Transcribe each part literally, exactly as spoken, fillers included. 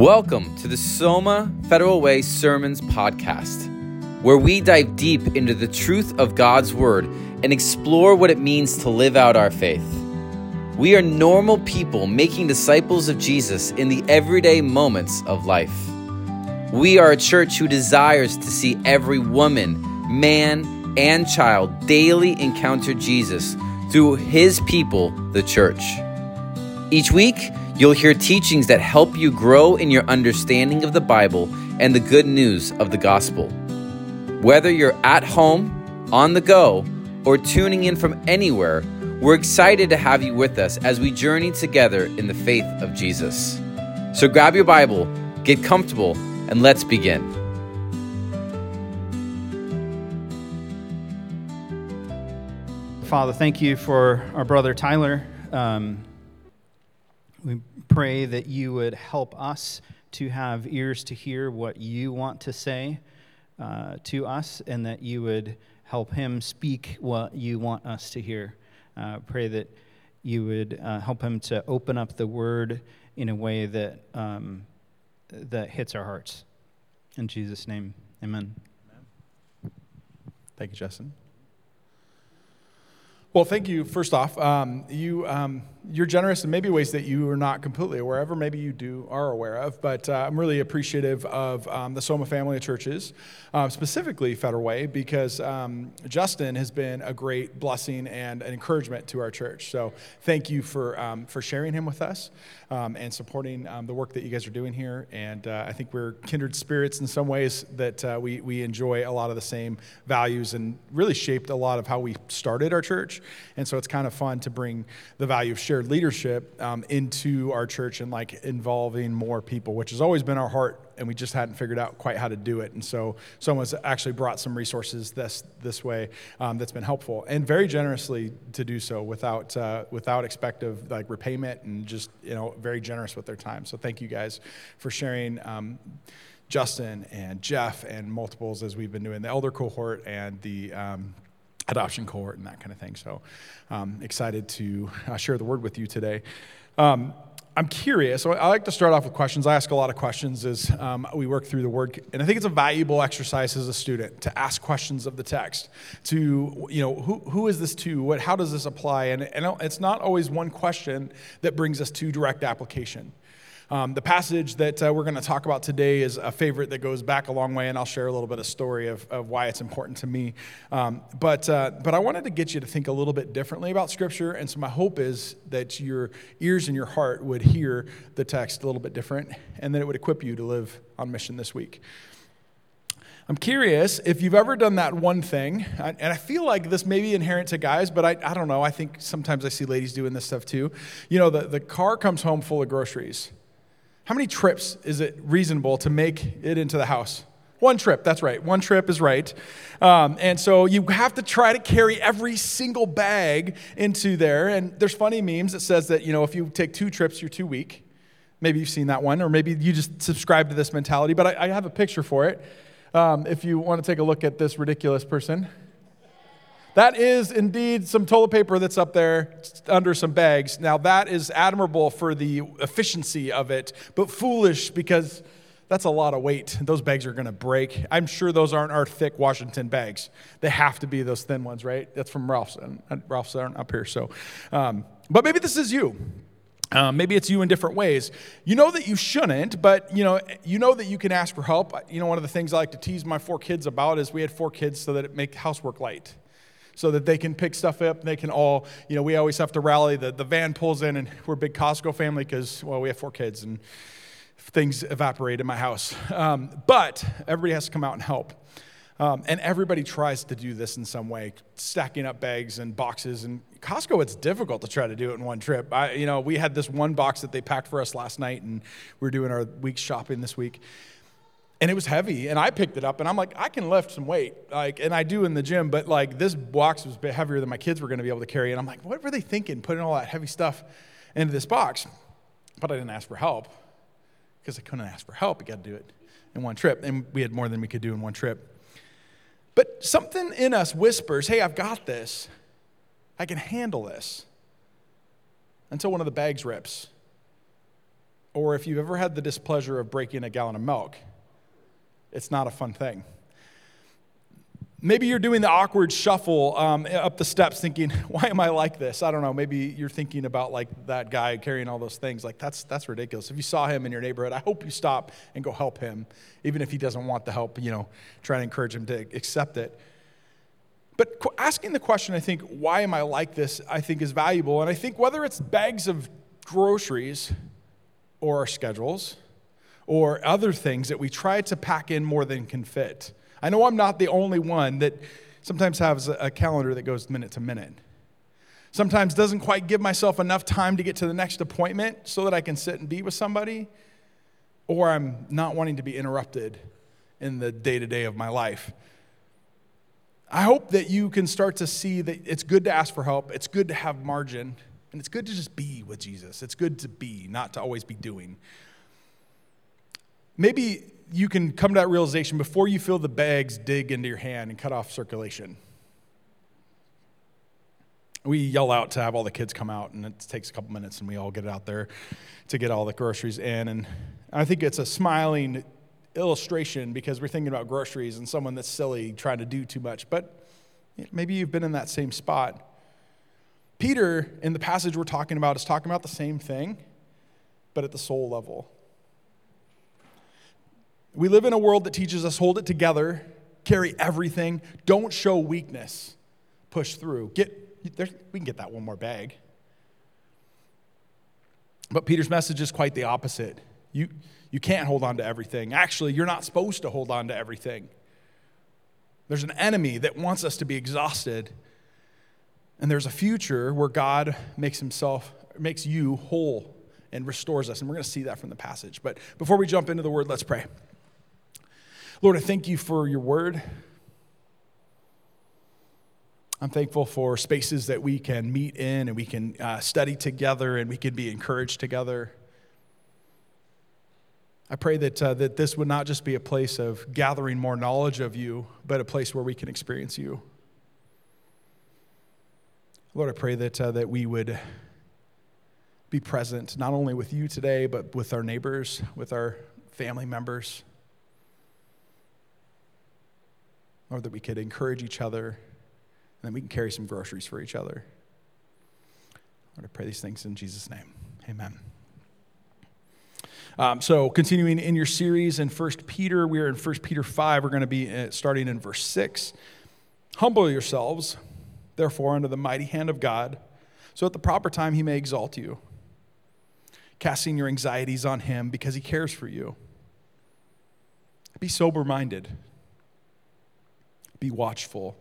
Welcome to the Soma Federal Way Sermons podcast, where we dive deep into the truth of God's Word and explore what it means to live out our faith. We are normal people making disciples of Jesus in the everyday moments of life. We are a church who desires to see every woman, man, and child daily encounter Jesus through His people, the church. Each week, you'll hear teachings that help you grow in your understanding of the Bible and the good news of the gospel. Whether you're at home, on the go, or tuning in from anywhere, we're excited to have you with us as we journey together in the faith of Jesus. So grab your Bible, get comfortable, and let's begin. Father, thank you for our brother Tyler. Um, we pray that you would help us to have ears to hear what you want to say uh, to us, and that you would help him speak what you want us to hear. Uh, pray that you would uh, help him to open up the word in a way that um, that hits our hearts. In Jesus' name, amen. Thank you, Justin. Well, thank you, first off. Um, you, um, you're generous in maybe ways that you are not completely aware of, or maybe you do are aware of, but uh, I'm really appreciative of um, the Soma family of churches, um, specifically Federal Way, because um, Justin has been a great blessing and an encouragement to our church. So thank you for um, for sharing him with us um, and supporting um, the work that you guys are doing here. And uh, I think we're kindred spirits in some ways, that uh, we, we enjoy a lot of the same values and really shaped a lot of how we started our church. And so it's kind of fun to bring the value of shared leadership um, into our church and like involving more people, which has always been our heart, and we just hadn't figured out quite how to do it. And so someone's actually brought some resources this this way um, that's been helpful, and very generously to do so without uh, without expected like repayment, and just, you know, very generous with their time. So thank you guys for sharing. Um, Justin and Jeff and multiples as we've been doing the elder cohort and the um, adoption cohort and that kind of thing. So um, excited to uh, share the word with you today. Um, I'm curious. So I like to start off with questions. I ask a lot of questions as um, we work through the word. And I think it's a valuable exercise as a student to ask questions of the text, to, you know, who who is this to? What, how does this apply? And, and it's not always one question that brings us to direct application. Um, the passage that uh, we're going to talk about today is a favorite that goes back a long way, and I'll share a little bit of story of, of why it's important to me. Um, but uh, but I wanted to get you to think a little bit differently about Scripture, and so my hope is that your ears and your heart would hear the text a little bit different, and that it would equip you to live on mission this week. I'm curious if you've ever done that one thing, and I feel like this may be inherent to guys, but I, I don't know. I think sometimes I see ladies doing this stuff too. You know, the, the car comes home full of groceries. How many trips is it reasonable to make it into the house? One trip, that's right. One trip is right. Um, and so you have to try to carry every single bag into there. And there's funny memes that says that, you know, if you take two trips, you're too weak. Maybe you've seen that one, or maybe you just subscribe to this mentality. But I, I have a picture for it. Um, if you want to take a look at this ridiculous person. That is indeed some toilet paper that's up there under some bags. Now, that is admirable for the efficiency of it, but foolish because that's a lot of weight. Those bags are going to break. I'm sure those aren't our thick Washington bags. They have to be those thin ones, right? That's from Ralph's. And Ralph's aren't up here. So, um, but maybe this is you. Um, maybe it's you in different ways. You know that you shouldn't, but you know you know that you can ask for help. You know, one of the things I like to tease my four kids about is we had four kids so that it make housework light, so that they can pick stuff up. They can all, you know, we always have to rally. The, the van pulls in, and we're a big Costco family because, well, we have four kids, and things evaporate in my house. Um, but everybody has to come out and help. Um, and everybody tries to do this in some way, stacking up bags and boxes. And Costco, it's difficult to try to do it in one trip. I, you know, we had this one box that they packed for us last night, and we we're doing our week shopping this week. And it was heavy, and I picked it up, and I'm like, I can lift some weight, like, and I do in the gym, but like this box was a bit heavier than my kids were going to be able to carry, and I'm like, what were they thinking, putting all that heavy stuff into this box? But I didn't ask for help, because I couldn't ask for help. We got to do it in one trip, and we had more than we could do in one trip. But something in us whispers, hey, I've got this. I can handle this. Until one of the bags rips. or if you've ever had the displeasure of breaking a gallon of milk, it's not a fun thing. Maybe you're doing the awkward shuffle um, up the steps thinking, why am I like this? I don't know. Maybe you're thinking about like that guy carrying all those things. Like, that's that's ridiculous. If you saw him in your neighborhood, I hope you stop and go help him, even if he doesn't want the help, you know, try to encourage him to accept it. But asking the question, I think, why am I like this, I think is valuable. And I think whether it's bags of groceries or our schedules or other things that we try to pack in more than can fit. I know I'm not the only one that sometimes has a calendar that goes minute to minute. Sometimes doesn't quite give myself enough time to get to the next appointment so that I can sit and be with somebody, or I'm not wanting to be interrupted in the day-to-day of my life. I hope that you can start to see that it's good to ask for help, it's good to have margin, and it's good to just be with Jesus. It's good to be, not to always be doing. Maybe you can come to that realization before you feel the bags dig into your hand and cut off circulation. We yell out to have all the kids come out, and it takes a couple minutes, and we all get out there to get all the groceries in. And I think it's a smiling illustration because we're thinking about groceries and someone that's silly trying to do too much. But maybe you've been in that same spot. Peter, in the passage we're talking about, is talking about the same thing, but at the soul level. We live in a world that teaches us hold it together, carry everything, don't show weakness, push through. Get there, we can get that one more bag. But Peter's message is quite the opposite. You, you can't hold on to everything. Actually, you're not supposed to hold on to everything. There's an enemy that wants us to be exhausted, and there's a future where God makes himself, makes you whole and restores us, and we're going to see that from the passage. But before we jump into the word, let's pray. Lord, I thank you for your word. I'm thankful for spaces that we can meet in and we can uh, study together and we can be encouraged together. I pray that uh, that this would not just be a place of gathering more knowledge of you, but a place where we can experience you. Lord, I pray that uh, that we would be present not only with you today, but with our neighbors, with our family members. Or that we could encourage each other, and then we can carry some groceries for each other. Lord, I pray these things in Jesus' name. Amen. Um, so continuing in your series in First Peter, we are in First Peter five. We're going to be starting in verse six. Humble yourselves, therefore, under the mighty hand of God, so at the proper time he may exalt you, casting your anxieties on him because he cares for you. Be sober-minded. Be watchful.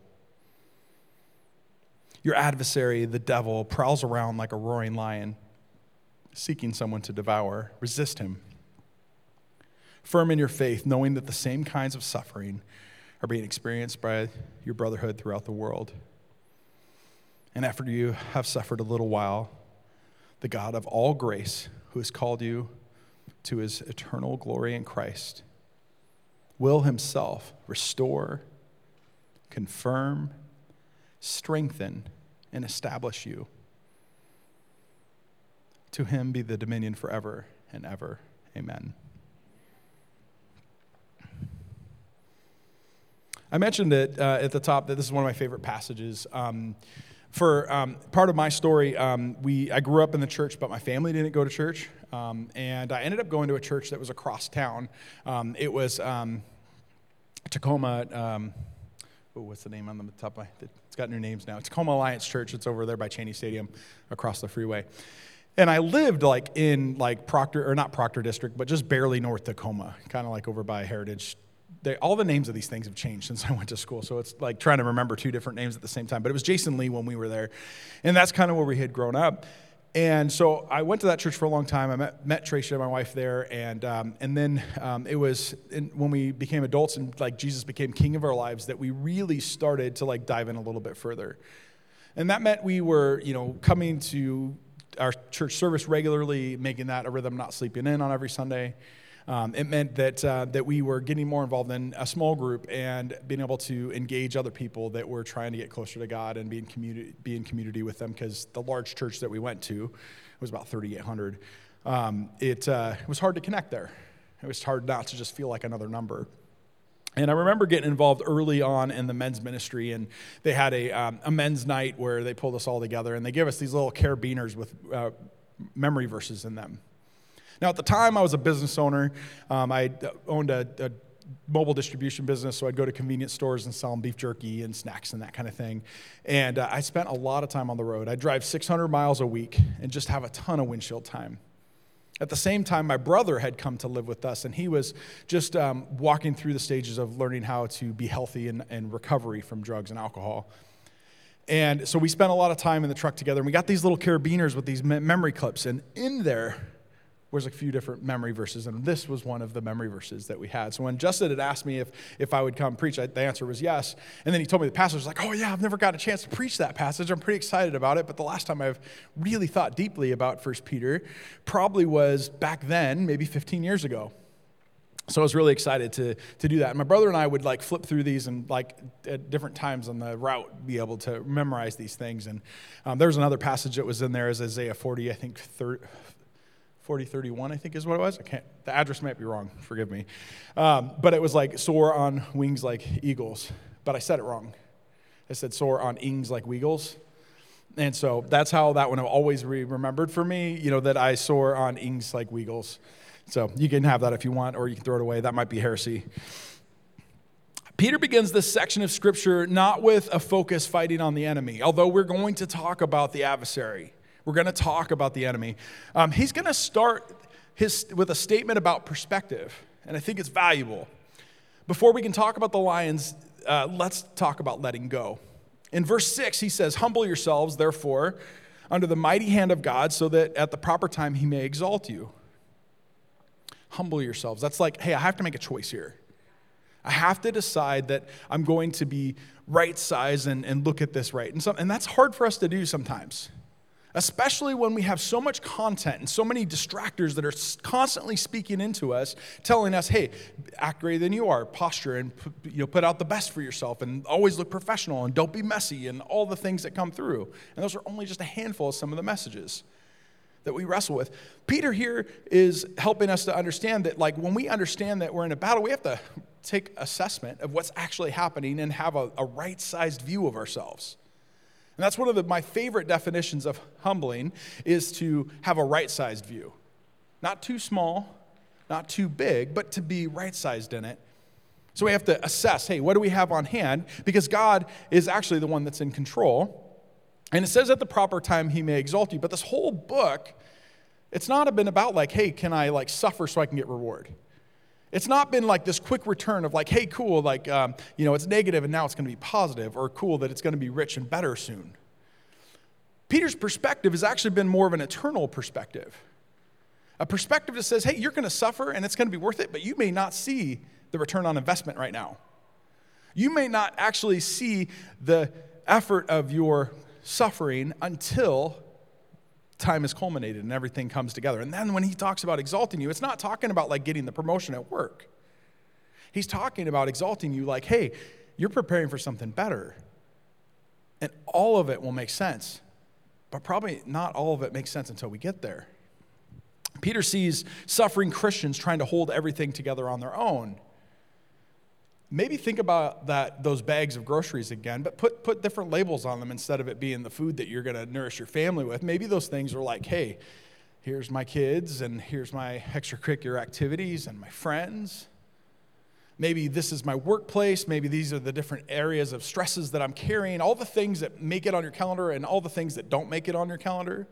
Your adversary, the devil, prowls around like a roaring lion, seeking someone to devour. Resist him. Firm in your faith, knowing that the same kinds of suffering are being experienced by your brotherhood throughout the world. And after you have suffered a little while, the God of all grace, who has called you to his eternal glory in Christ, will himself restore, confirm, strengthen, and establish you. To him be the dominion forever and ever. Amen. I mentioned it uh, at the top that this is one of my favorite passages. Um, for um, part of my story, um, we I grew up in the church, but my family didn't go to church. Um, and I ended up going to a church that was across town. Um, it was um, Tacoma... Um, Oh, what's the name on the top? Of my, it's got new names now. It's Tacoma Alliance Church. It's over there by Cheney Stadium, across the freeway. And I lived like in like Proctor, or not Proctor District, but just barely north Tacoma, kind of like over by Heritage. They, all the names of these things have changed since I went to school, so it's like trying to remember two different names at the same time. But it was Jason Lee when we were there, and that's kind of where we had grown up. And so I went to that church for a long time. I met, met Tracia, my wife, there, and um, and then um, it was in, when we became adults and like Jesus became king of our lives that we really started to like dive in a little bit further. And that meant we were, you know, coming to our church service regularly, making that a rhythm, not sleeping in on every Sunday. Um, it meant that uh, that we were getting more involved in a small group and being able to engage other people that were trying to get closer to God and be in community, be in community with them, because the large church that we went to was about thirty-eight hundred. um, it, uh, it was hard to connect there. It was hard not to just feel like another number. And I remember getting involved early on in the men's ministry, and they had a, um, a men's night where they pulled us all together, and they gave us these little carabiners with uh, memory verses in them. Now, at the time, I was a business owner. Um, I owned a, a mobile distribution business, so I'd go to convenience stores and sell them beef jerky and snacks and that kind of thing. And uh, I spent a lot of time on the road. I'd drive six hundred miles a week and just have a ton of windshield time. At the same time, my brother had come to live with us, and he was just um, walking through the stages of learning how to be healthy and, and recovery from drugs and alcohol. And so we spent a lot of time in the truck together, and we got these little carabiners with these me- memory clips, and in there was a few different memory verses, and this was one of the memory verses that we had. So when Justin had asked me if, if I would come preach, I, the answer was yes. And then he told me the passage was like, oh yeah, I've never got a chance to preach that passage. I'm pretty excited about it, but the last time I've really thought deeply about First Peter probably was back then, maybe fifteen years ago. So I was really excited to, to do that. And my brother and I would like flip through these and like at different times on the route be able to memorize these things. And um, there was another passage that was in there as Isaiah forty, I think forty thirty-one, I think is what it was. I can't, the address might be wrong, forgive me. Um, but it was like soar on wings like eagles. But I said it wrong. I said soar on ings like weagles. And so that's how that one I've always re- remembered for me, you know, that I soar on ings like weagles. So you can have that if you want, or you can throw it away. That might be heresy. Peter begins this section of Scripture not with a focus fighting on the enemy, although we're going to talk about the adversary. We're going to talk about the enemy. Um, he's going to start his with a statement about perspective, and I think it's valuable. Before we can talk about the lions, uh, let's talk about letting go. In verse six, he says, humble yourselves, therefore, under the mighty hand of God, so that at the proper time he may exalt you. Humble yourselves. That's like, hey, I have to make a choice here. I have to decide that I'm going to be right size and, and look at this right. And, so, and that's hard for us to do sometimes, especially when we have so much content and so many distractors that are constantly speaking into us, telling us, hey, act greater than you are, posture, and put, you know, put out the best for yourself, and always look professional, and don't be messy, and all the things that come through. And those are only just a handful of some of the messages that we wrestle with. Peter here is helping us to understand that, like, when we understand that we're in a battle, we have to take assessment of what's actually happening and have a, a right-sized view of ourselves. And that's one of the, my favorite definitions of humbling, is to have a right-sized view. Not too small, not too big, but to be right-sized in it. So we have to assess, hey, what do we have on hand? Because God is actually the one that's in control. And it says at the proper time he may exalt you. But this whole book, it's not been about like, hey, can I like suffer so I can get reward? It's not been like this quick return of like, hey, cool, like, um, you know, it's negative and now it's going to be positive, or cool that it's going to be rich and better soon. Peter's perspective has actually been more of an eternal perspective. A perspective that says, hey, you're going to suffer and it's going to be worth it, but you may not see the return on investment right now. You may not actually see the effort of your suffering until time is culminated and everything comes together. And then when he talks about exalting you, it's not talking about like getting the promotion at work. He's talking about exalting you like, hey, you're preparing for something better. And all of it will make sense. But probably not all of it makes sense until we get there. Peter sees suffering Christians trying to hold everything together on their own. Maybe think about that those bags of groceries again, but put, put different labels on them instead of it being the food that you're going to nourish your family with. Maybe those things are like, hey, here's my kids, and here's my extracurricular activities and my friends. Maybe this is my workplace. Maybe these are the different areas of stresses that I'm carrying, all the things that make it on your calendar and all the things that don't make it on your calendar.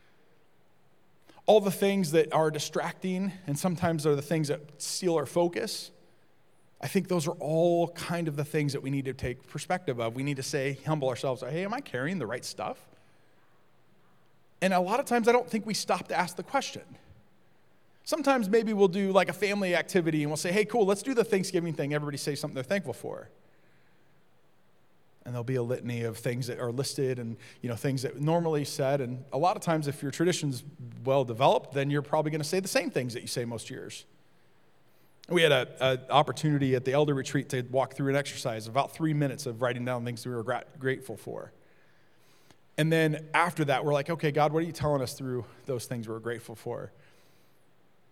All the things that are distracting, and sometimes are the things that steal our focus. I think those are all kind of the things that we need to take perspective of. We need to say, humble ourselves, hey, am I carrying the right stuff? And a lot of times I don't think we stop to ask the question. Sometimes maybe we'll do like a family activity and we'll say, hey, cool, let's do the Thanksgiving thing. Everybody say something they're thankful for. And there'll be a litany of things that are listed and, you know, things that normally said. And a lot of times if your tradition's well developed, then you're probably going to say the same things that you say most years. We had an opportunity at the elder retreat to walk through an exercise, about three minutes of writing down things we were gra- grateful for. And then after that, we're like, okay, God, what are you telling us through those things we're grateful for?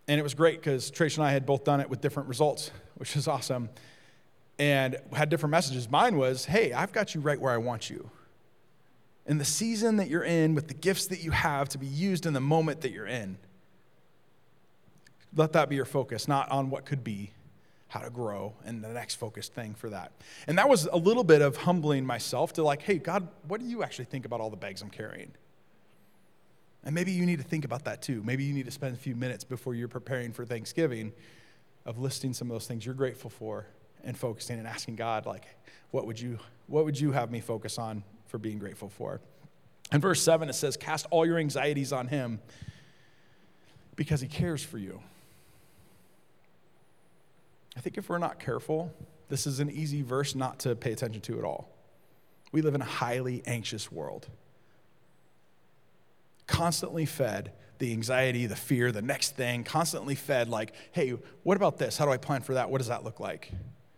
And it was great because Trace and I had both done it with different results, which is awesome, and had different messages. Mine was, hey, I've got you right where I want you. In the season that you're in, with the gifts that you have to be used in the moment that you're in. Let that be your focus, not on what could be, how to grow, and the next focused thing for that. And that was a little bit of humbling myself to like, hey, God, what do you actually think about all the bags I'm carrying? And maybe you need to think about that too. Maybe you need to spend a few minutes before you're preparing for Thanksgiving of listing some of those things you're grateful for and focusing and asking God, like, what would you, what would you have me focus on for being grateful for? In verse seven, it says, cast all your anxieties on him because he cares for you. I think if we're not careful, this is an easy verse not to pay attention to at all. We live in a highly anxious world. Constantly fed the anxiety, the fear, the next thing, constantly fed like, hey, what about this? How do I plan for that? What does that look like?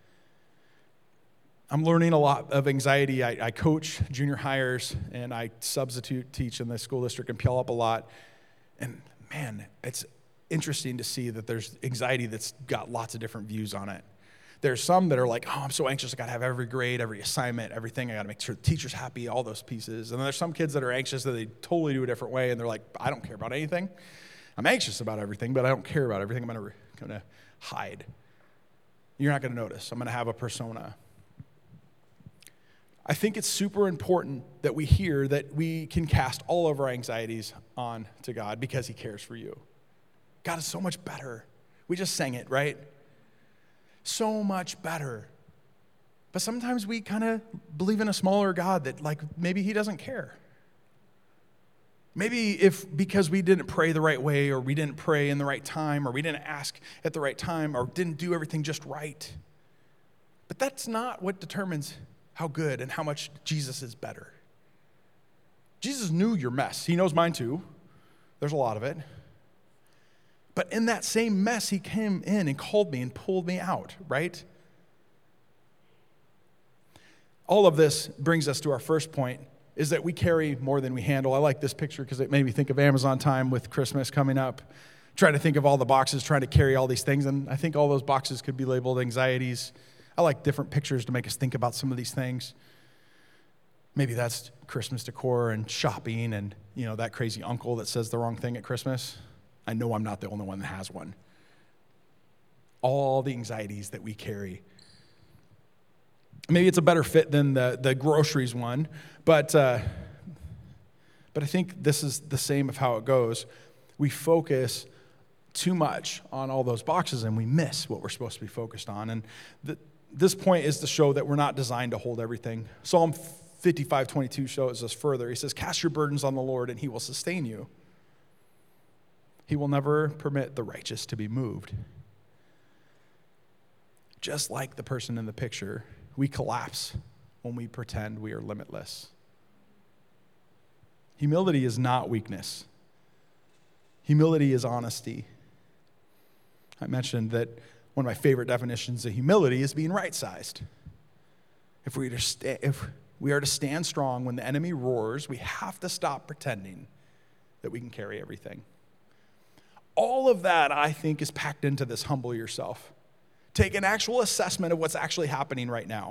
I'm learning a lot of anxiety. I, I coach junior hires, and I substitute teach in the school district and Puyallup a lot. And man, it's interesting to see that there's anxiety that's got lots of different views on it. There's some that are like, oh, I'm so anxious. I got to have every grade, every assignment, everything. I got to make sure the teacher's happy, all those pieces. And then there's some kids that are anxious that they totally do a different way, and they're like, I don't care about anything. I'm anxious about everything, but I don't care about everything. I'm going to going to hide. You're not going to notice. I'm going to have a persona. I think it's super important that we hear that we can cast all of our anxieties on to God because he cares for you. God is so much better. We just sang it, right? So much better. But sometimes we kind of believe in a smaller God that like maybe he doesn't care. Maybe if because we didn't pray the right way, or we didn't pray in the right time, or we didn't ask at the right time, or didn't do everything just right. But that's not what determines how good and how much Jesus is better. Jesus knew your mess. He knows mine too. There's a lot of it. But in that same mess, he came in and called me and pulled me out, right? All of this brings us to our first point, is that we carry more than we handle. I like this picture because it made me think of Amazon time with Christmas coming up, trying to think of all the boxes, trying to carry all these things, and I think all those boxes could be labeled anxieties. I like different pictures to make us think about some of these things. Maybe that's Christmas decor and shopping and, you know, that crazy uncle that says the wrong thing at Christmas. I know I'm not the only one that has one. All the anxieties that we carry. Maybe it's a better fit than the, the groceries one, but uh, but I think this is the same of how it goes. We focus too much on all those boxes and we miss what we're supposed to be focused on. And the, this point is to show that we're not designed to hold everything. Psalm fifty-five twenty-two shows us further. He says, cast your burdens on the Lord and he will sustain you. He will never permit the righteous to be moved. Just like the person in the picture, we collapse when we pretend we are limitless. Humility is not weakness. Humility is honesty. I mentioned that one of my favorite definitions of humility is being right-sized. If we are to sta- if we are to stand strong when the enemy roars, we have to stop pretending that we can carry everything. All of that, I think, is packed into this humble yourself. Take an actual assessment of what's actually happening right now.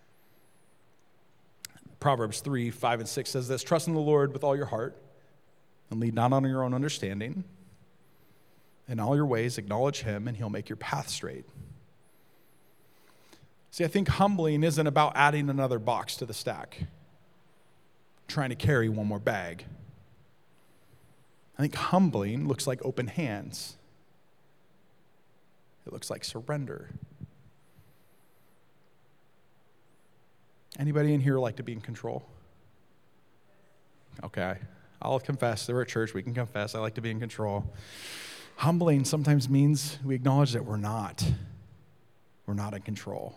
Proverbs three, five, and six says this, trust in the Lord with all your heart and lean not on your own understanding. In all your ways, acknowledge him and he'll make your path straight. See, I think humbling isn't about adding another box to the stack, trying to carry one more bag. I think humbling looks like open hands. It looks like surrender. Anybody in here like to be in control? Okay, I'll confess. We're at church. We can confess. I like to be in control. Humbling sometimes means we acknowledge that we're not. We're not in control.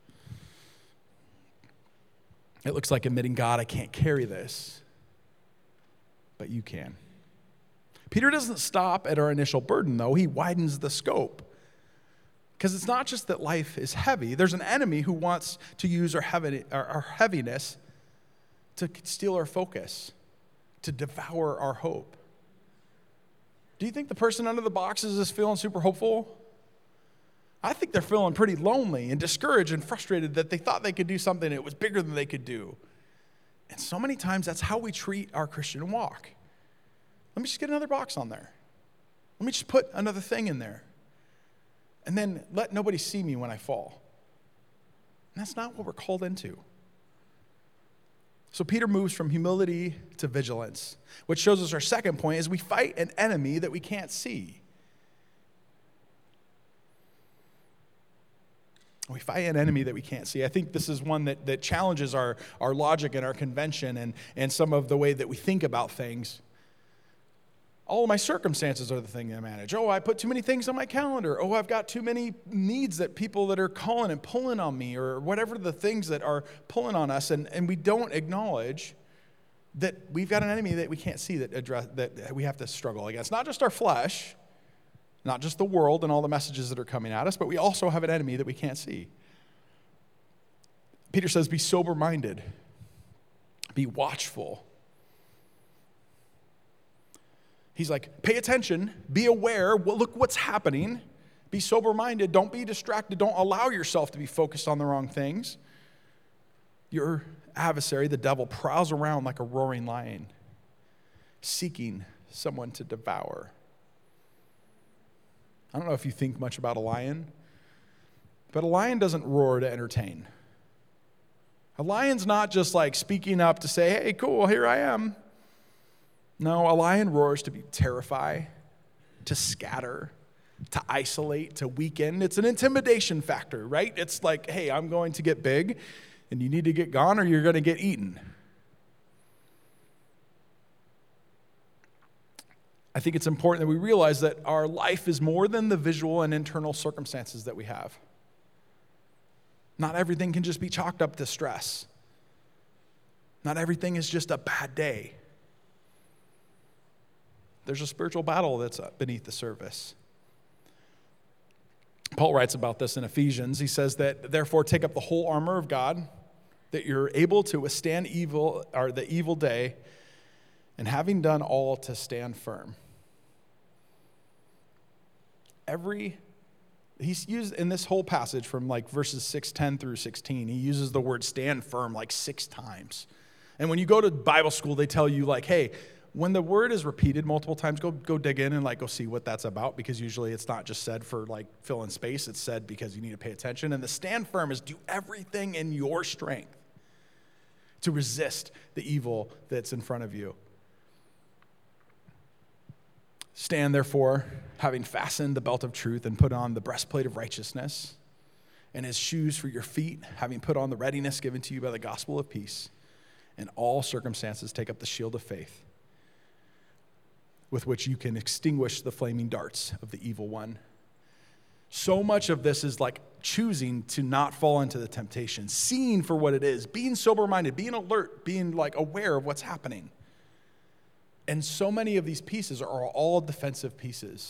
It looks like admitting, God, I can't carry this, but you can. Peter doesn't stop at our initial burden, though. He widens the scope. Because it's not just that life is heavy. There's an enemy who wants to use our, heavy, our heaviness to steal our focus, to devour our hope. Do you think the person under the boxes is feeling super hopeful? I think they're feeling pretty lonely and discouraged and frustrated that they thought they could do something that was bigger than they could do. And so many times that's how we treat our Christian walk. Let me just get another box on there. Let me just put another thing in there. And then let nobody see me when I fall. And that's not what we're called into. So Peter moves from humility to vigilance, which shows us our second point is we fight an enemy that we can't see. We fight an enemy that we can't see. I think this is one that, that challenges our, our logic and our convention and, and some of the way that we think about things. All of my circumstances are the thing I manage. Oh, I put too many things on my calendar. Oh, I've got too many needs that people that are calling and pulling on me, or whatever the things that are pulling on us, and, and we don't acknowledge that we've got an enemy that we can't see that address that we have to struggle against. Not just our flesh, not just the world and all the messages that are coming at us, but we also have an enemy that we can't see. Peter says, be sober-minded, be watchful. He's like, pay attention, be aware, well, look what's happening, be sober-minded, don't be distracted, don't allow yourself to be focused on the wrong things. Your adversary, the devil, prowls around like a roaring lion, seeking someone to devour. I don't know if you think much about a lion, but a lion doesn't roar to entertain. A lion's not just like speaking up to say, hey, cool, here I am. No, a lion roars to be terrify, to scatter, to isolate, to weaken. It's an intimidation factor, right? It's like, hey, I'm going to get big, and you need to get gone or you're going to get eaten. I think it's important that we realize that our life is more than the visual and internal circumstances that we have. Not everything can just be chalked up to stress. Not everything is just a bad day. There's a spiritual battle that's beneath the surface. Paul writes about this in Ephesians. He says that, therefore, take up the whole armor of God, that you're able to withstand evil or the evil day, and having done all, to stand firm. Every, he's used in this whole passage from like verses six ten through sixteen, he uses the word stand firm like six times. And when you go to Bible school, they tell you like, hey, when the word is repeated multiple times, go go dig in and like go see what that's about, because usually it's not just said for like fill in space. It's said because you need to pay attention. And the stand firm is do everything in your strength to resist the evil that's in front of you. Stand, therefore, having fastened the belt of truth and put on the breastplate of righteousness and his shoes for your feet, having put on the readiness given to you by the gospel of peace. In all circumstances, take up the shield of faith, with which you can extinguish the flaming darts of the evil one. So much of this is like choosing to not fall into the temptation, seeing for what it is, being sober-minded, being alert, being like aware of what's happening. And so many of these pieces are all defensive pieces.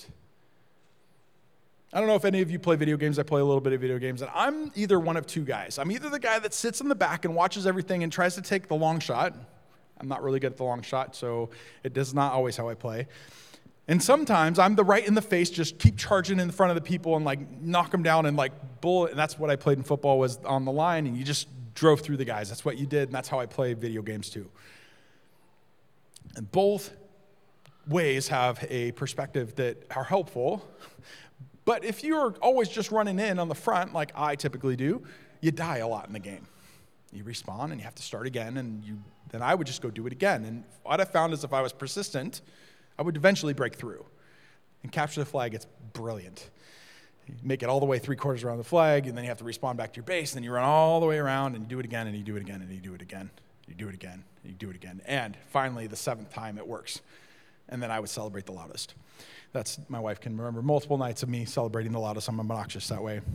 I don't know if any of you play video games. I play a little bit of video games, and I'm either one of two guys. I'm either the guy that sits in the back and watches everything and tries to take the long shot. I'm not really good at the long shot, so it is not always how I play. And sometimes I'm the right in the face, just keep charging in front of the people and like knock them down and like bullet. And that's what I played in football, was on the line, and you just drove through the guys. That's what you did, and that's how I play video games too. And both ways have a perspective that are helpful. But if you're always just running in on the front, like I typically do, you die a lot in the game. You respawn and you have to start again, and you then I would just go do it again. And what I found is if I was persistent, I would eventually break through. And capture the flag, it's brilliant. You make it all the way three quarters around the flag, and then you have to respawn back to your base, and then you run all the way around, and you do it again, and you do it again, and you do it again. You do it again, and you do it again. And finally, the seventh time, it works. And then I would celebrate the loudest. That's, my wife can remember multiple nights of me celebrating the loudest. I'm obnoxious that way.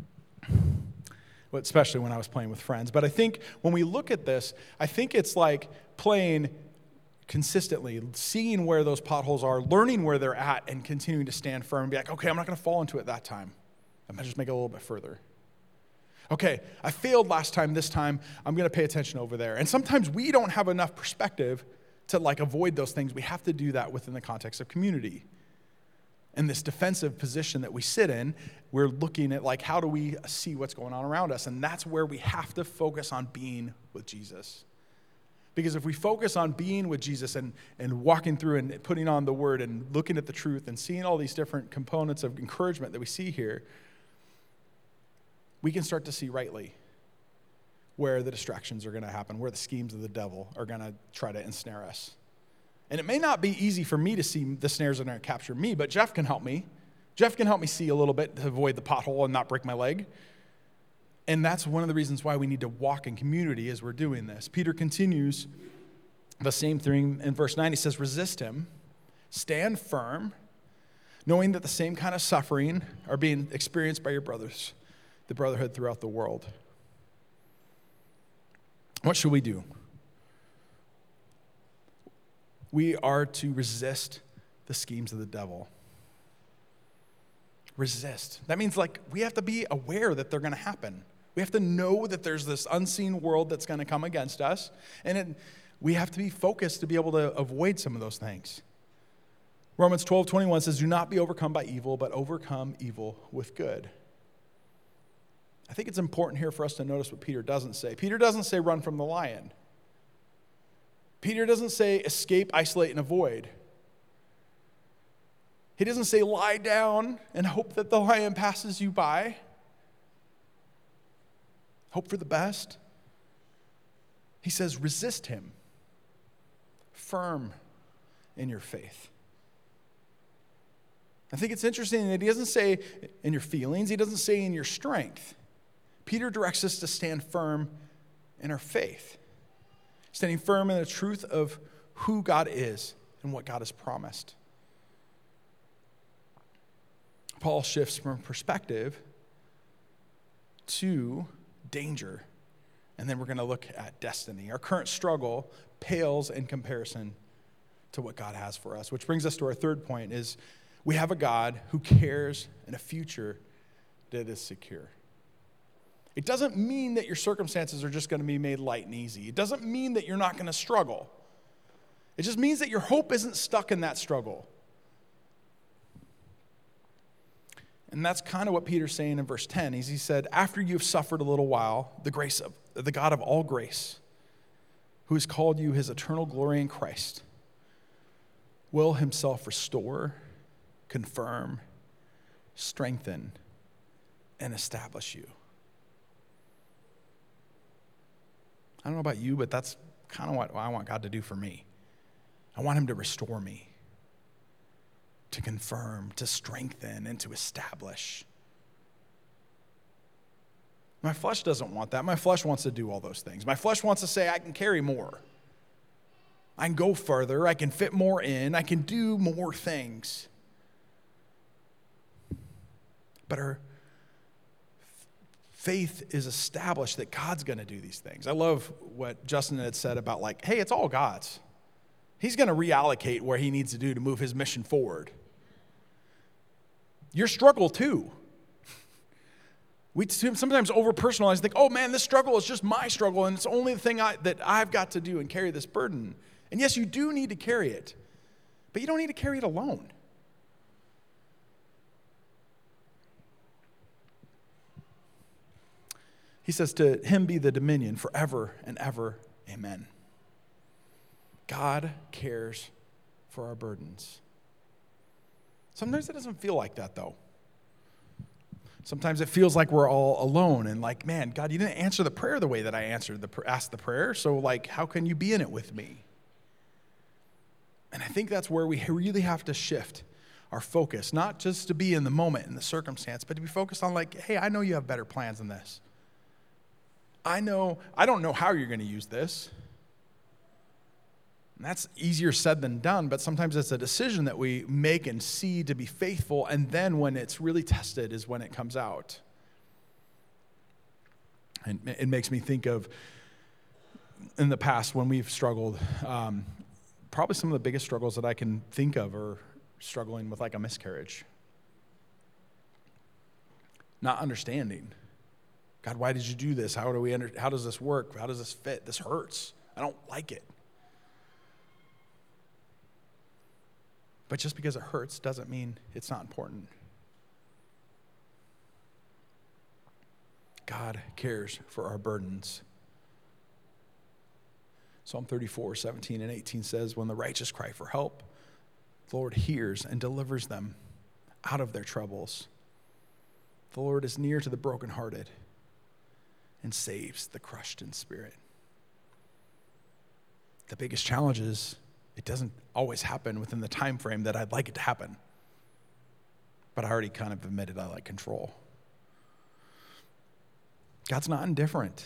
But especially when I was playing with friends. But I think when we look at this, I think it's like playing consistently, seeing where those potholes are, learning where they're at, and continuing to stand firm and be like, okay, I'm not going to fall into it that time. I'm going to just make it a little bit further. Okay, I failed last time, this time, I'm going to pay attention over there. And sometimes we don't have enough perspective to like avoid those things. We have to do that within the context of community. In this defensive position that we sit in, we're looking at like, how do we see what's going on around us? And that's where we have to focus on being with Jesus. Because if we focus on being with Jesus and, and walking through and putting on the word and looking at the truth and seeing all these different components of encouragement that we see here, we can start to see rightly where the distractions are going to happen, where the schemes of the devil are going to try to ensnare us. And it may not be easy for me to see the snares that are going to capture me, but Jeff can help me. Jeff can help me see a little bit to avoid the pothole and not break my leg. And that's one of the reasons why we need to walk in community as we're doing this. Peter continues the same thing in verse nine. He says, resist him, stand firm, knowing that the same kind of suffering are being experienced by your brothers, the brotherhood throughout the world. What should we do? We are to resist the schemes of the devil. Resist. That means like we have to be aware that they're going to happen. We have to know that there's this unseen world that's going to come against us. And it, we have to be focused to be able to avoid some of those things. Romans twelve twenty-one says, do not be overcome by evil, but overcome evil with good. I think it's important here for us to notice what Peter doesn't say. Peter doesn't say run from the lion. Peter doesn't say escape, isolate, and avoid. He doesn't say lie down and hope that the lion passes you by. Hope for the best. He says resist him. Firm in your faith. I think it's interesting that he doesn't say in your feelings. He doesn't say in your strength. Peter directs us to stand firm in our faith. Standing firm in the truth of who God is and what God has promised. Paul shifts from perspective to danger. And then we're going to look at destiny. Our current struggle pales in comparison to what God has for us. Which brings us to our third point is we have a God who cares in a future that is secure. It doesn't mean that your circumstances are just going to be made light and easy. It doesn't mean that you're not going to struggle. It just means that your hope isn't stuck in that struggle. And that's kind of what Peter's saying in verse ten. He said, after you've suffered a little while, the grace of the God of all grace, who has called you his eternal glory in Christ, will himself restore, confirm, strengthen, and establish you. I don't know about you, but that's kind of what I want God to do for me. I want him to restore me, to confirm, to strengthen, and to establish. My flesh doesn't want that. My flesh wants to do all those things. My flesh wants to say, I can carry more. I can go further. I can fit more in. I can do more things. But our faith is established that God's going to do these things. I love what Justin had said about like, hey, it's all God's. He's going to reallocate where he needs to do to move his mission forward. Your struggle too. We sometimes over-personalize and think, oh man, this struggle is just my struggle and it's only the thing I, that I've got to do and carry this burden. And yes, you do need to carry it, but you don't need to carry it alone. He says, to him be the dominion forever and ever. Amen. God cares for our burdens. Sometimes it doesn't feel like that, though. Sometimes it feels like we're all alone and like, man, God, you didn't answer the prayer the way that I answered the asked the prayer, so like, how can you be in it with me? And I think that's where we really have to shift our focus, not just to be in the moment, in the circumstance, but to be focused on like, hey, I know you have better plans than this. I know, I don't know how you're going to use this. And that's easier said than done, but sometimes it's a decision that we make and see to be faithful, and then when it's really tested is when it comes out. And it makes me think of, in the past when we've struggled, um, probably some of the biggest struggles that I can think of are struggling with like a miscarriage. Not understanding. God, why did you do this? How do we under, how does this work? How does this fit? This hurts. I don't like it. But just because it hurts doesn't mean it's not important. God cares for our burdens. Psalm thirty-four, seventeen and eighteen says, when the righteous cry for help, the Lord hears and delivers them out of their troubles. The Lord is near to the brokenhearted and saves the crushed in spirit. The biggest challenge is it doesn't always happen within the time frame that I'd like it to happen. But I already kind of admitted I like control. God's not indifferent.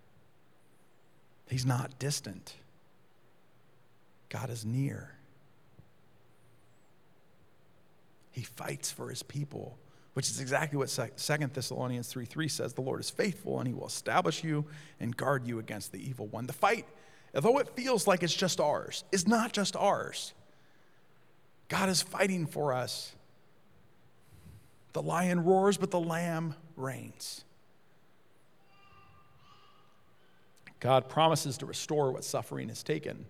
He's not distant. God is near. He fights for his people, which is exactly what Second Thessalonians three three says. The Lord is faithful, and he will establish you and guard you against the evil one. The fight, although it feels like it's just ours, is not just ours. God is fighting for us. The lion roars, but the lamb reigns. God promises to restore what suffering has taken.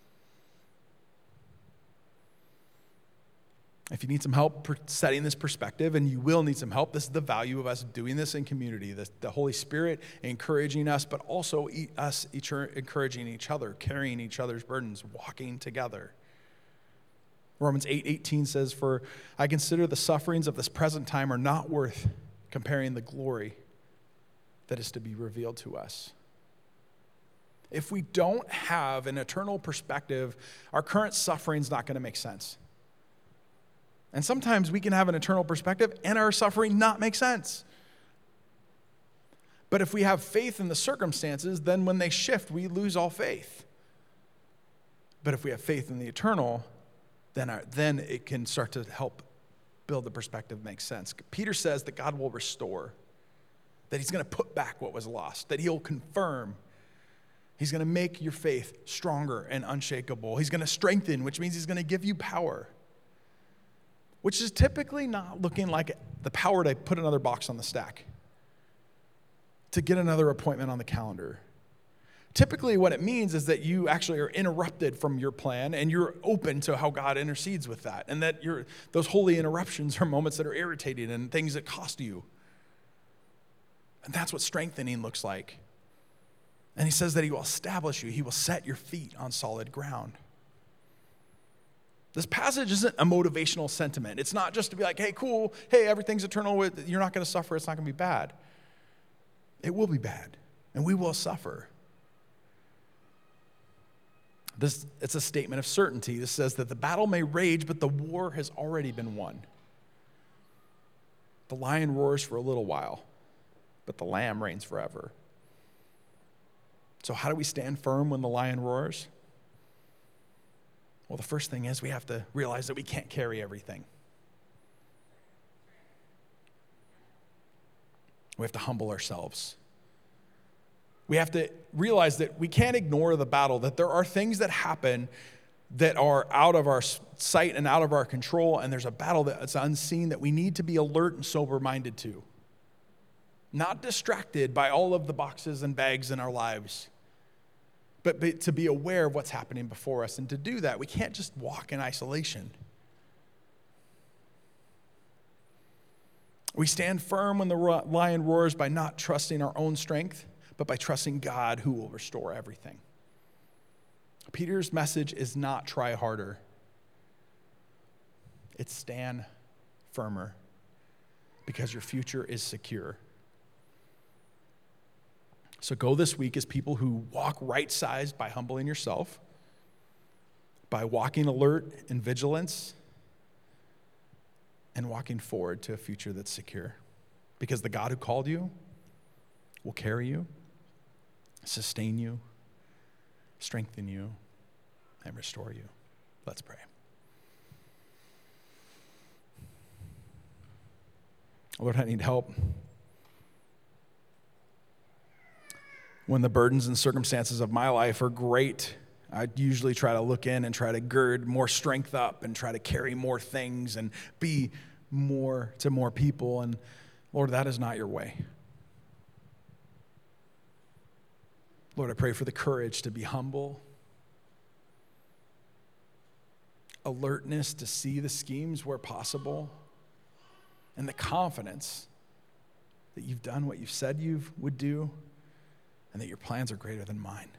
If you need some help setting this perspective, and you will need some help, this is the value of us doing this in community. The, the Holy Spirit encouraging us, but also us each, encouraging each other, carrying each other's burdens, walking together. Romans eight eighteen says, for I consider the sufferings of this present time are not worth comparing the glory that is to be revealed to us. If we don't have an eternal perspective, our current suffering is not going to make sense. And sometimes we can have an eternal perspective and our suffering not make sense. But if we have faith in the circumstances, then when they shift, we lose all faith. But if we have faith in the eternal, then, our, then it can start to help build the perspective make sense. Peter says that God will restore, that he's going to put back what was lost, that he'll confirm. He's going to make your faith stronger and unshakable. He's going to strengthen, which means he's going to give you power, which is typically not looking like the power to put another box on the stack, to get another appointment on the calendar. Typically what it means is that you actually are interrupted from your plan and you're open to how God intercedes with that, and that you're, those holy interruptions are moments that are irritating and things that cost you. And that's what strengthening looks like. And he says that he will establish you. He will set your feet on solid ground. This passage isn't a motivational sentiment. It's not just to be like, hey, cool, hey, everything's eternal. You're not going to suffer. It's not going to be bad. It will be bad, and we will suffer. This, it's a statement of certainty. This says that the battle may rage, but the war has already been won. The lion roars for a little while, but the lamb reigns forever. So how do we stand firm when the lion roars? Well, the first thing is we have to realize that we can't carry everything. We have to humble ourselves. We have to realize that we can't ignore the battle, that there are things that happen that are out of our sight and out of our control, and there's a battle that's unseen that we need to be alert and sober-minded to. Not distracted by all of the boxes and bags in our lives, but be, to be aware of what's happening before us. And to do that, we can't just walk in isolation. We stand firm when the lion roars by not trusting our own strength, but by trusting God who will restore everything. Peter's message is not try harder. It's stand firmer, because your future is secure. So go this week as people who walk right-sized by humbling yourself, by walking alert in vigilance, and walking forward to a future that's secure. Because the God who called you will carry you, sustain you, strengthen you, and restore you. Let's pray. Lord, I need help. When the burdens and circumstances of my life are great, I usually try to look in and try to gird more strength up and try to carry more things and be more to more people. And Lord, that is not your way. Lord, I pray for the courage to be humble, alertness to see the schemes where possible, and the confidence that you've done what you've said you would do, and that your plans are greater than mine.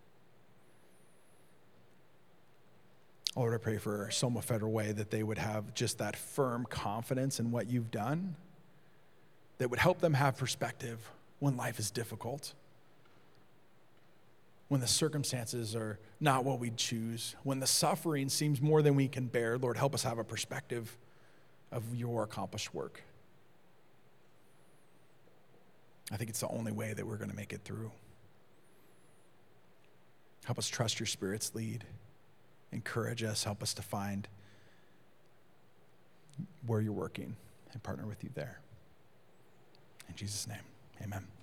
Lord, I pray for Soma Federal Way that they would have just that firm confidence in what you've done that would help them have perspective when life is difficult, when the circumstances are not what we'd choose, when the suffering seems more than we can bear. Lord, help us have a perspective of your accomplished work. I think it's the only way that we're going to make it through. Help us trust your Spirit's lead. Encourage us. Help us to find where you're working and partner with you there. In Jesus' name, amen.